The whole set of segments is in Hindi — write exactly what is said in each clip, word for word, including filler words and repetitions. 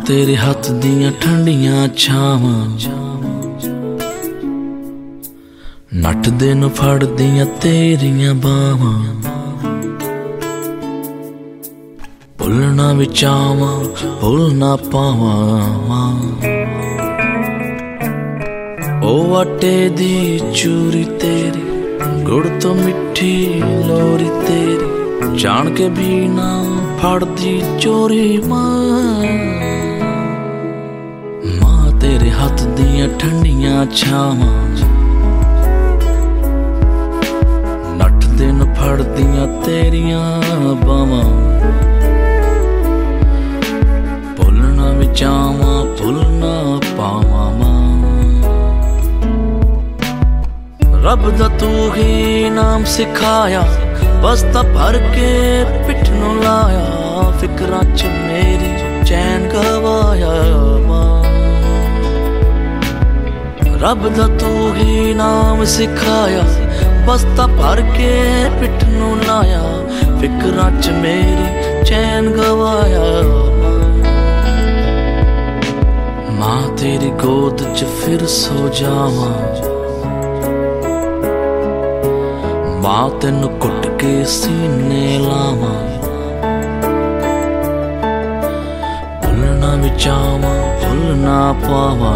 तेरे हथ दियां ठंडियां छावां नटदे न फड़दियां तेरियां बावां भुलना विच आवां भुलना पावां ओ आटे दी चूरी तेरी गुड़ तो मिठी लोरी तेरी जान के भी ना फड़दी चोरी मां मां तेरे हथ दियां ठंडियां छावां नटदे न फड़दियां तेरियां बावां भुलना विच आवां भुलना पावां मां रब दा तू ही नाम सिखाया बस्ता भर के पिठ नूं लाया फिकरां च मेरी चैन गवाया मां रब दा तू ही नाम सिखाया बस्ता भर के पिठ नूं लाया फिकरां च मेरी चैन गवाया मां मां तेरी गोद च फिर सो जावां मां तेनू कुट के सीने लावां भुलना विच आवां भुलना पावां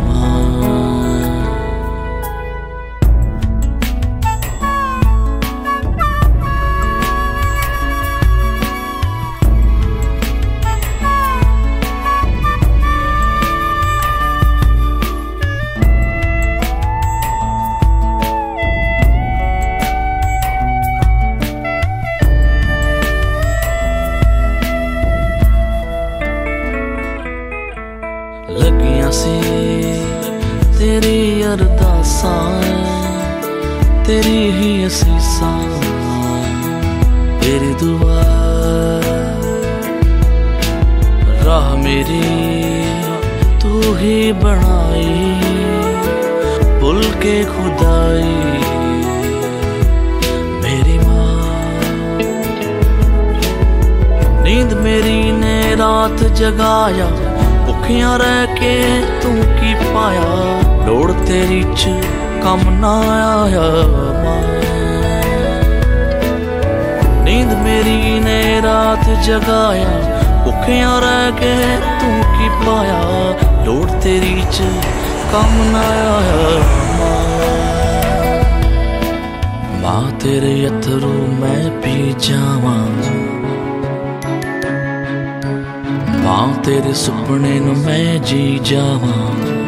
लगियां सी तेरी अरदासां तेरी ही असीसां तेरी दुआ राह मेरी तू ही बनाई भुल के खुदाई मेरी मां नींद मेरी ने रात जगाया भुखियां रह के तू की पाया लोड़ तेरी च कम ना आया मां नींद मेरी ने रात जगाया भुखियां रह के तू की पाया लोड़ तेरी च कम ना आया मां मां तेरे अथरू मैं पी जावां मां तेरे सुपने नूं मैं जी जावां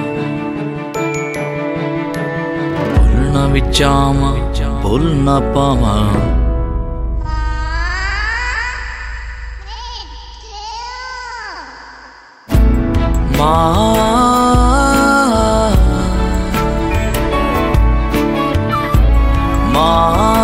भुलना विच आवां भुलना पावां मां मां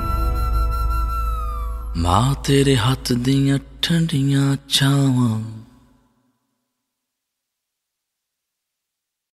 मां तेरे हथ दियां ठंडियां छावां